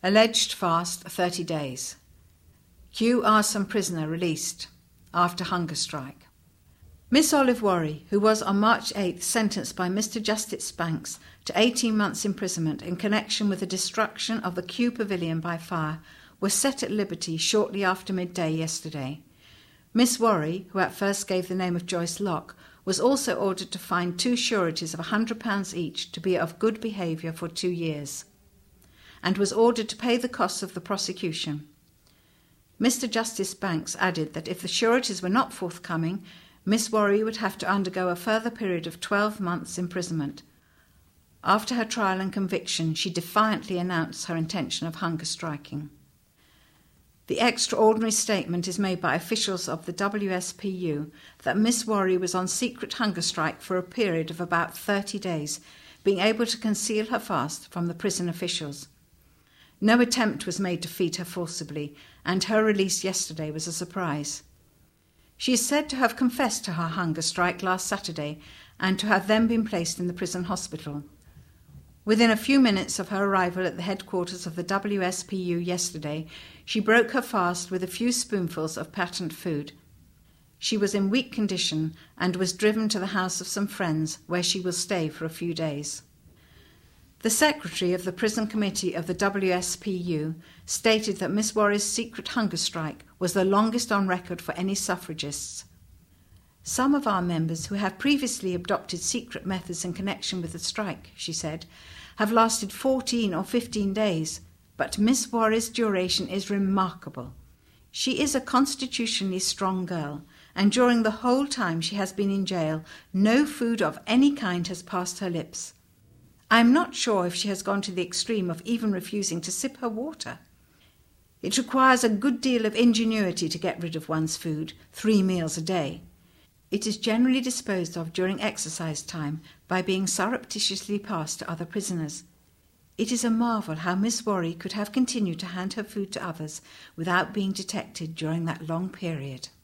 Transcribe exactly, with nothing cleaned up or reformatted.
Alleged fast thirty days. Kew arson prisoner released after hunger strike. Miss Olive Worry, who was on March eighth sentenced by Mister Justice Banks to eighteen months imprisonment in connection with the destruction of the Kew Pavilion by fire, was set at liberty shortly after midday yesterday. Miss Worry, who at first gave the name of Joyce Locke, was also ordered to find two sureties of one hundred pounds each to be of good behaviour for two years, and was ordered to pay the costs of the prosecution. Mister Justice Banks added that if the sureties were not forthcoming, Miss Worry would have to undergo a further period of twelve months' imprisonment. After her trial and conviction, she defiantly announced her intention of hunger striking. The extraordinary statement is made by officials of the W S P U that Miss Worry was on secret hunger strike for a period of about thirty days, being able to conceal her fast from the prison officials. No attempt was made to feed her forcibly, and her release yesterday was a surprise. She is said to have confessed to her hunger strike last Saturday and to have then been placed in the prison hospital. Within a few minutes of her arrival at the headquarters of the W S P U yesterday, she broke her fast with a few spoonfuls of patent food. She was in weak condition and was driven to the house of some friends, where she will stay for a few days. The secretary of the prison committee of the W S P U stated that Miss Worry's secret hunger strike was the longest on record for any suffragists. Some of our members who have previously adopted secret methods in connection with the strike, she said, have lasted fourteen or fifteen days, but Miss Worry's duration is remarkable. She is a constitutionally strong girl, and during the whole time she has been in jail, no food of any kind has passed her lips. I am not sure if she has gone to the extreme of even refusing to sip her water. It requires a good deal of ingenuity to get rid of one's food, three meals a day. It is generally disposed of during exercise time by being surreptitiously passed to other prisoners. It is a marvel how Miss Worry could have continued to hand her food to others without being detected during that long period.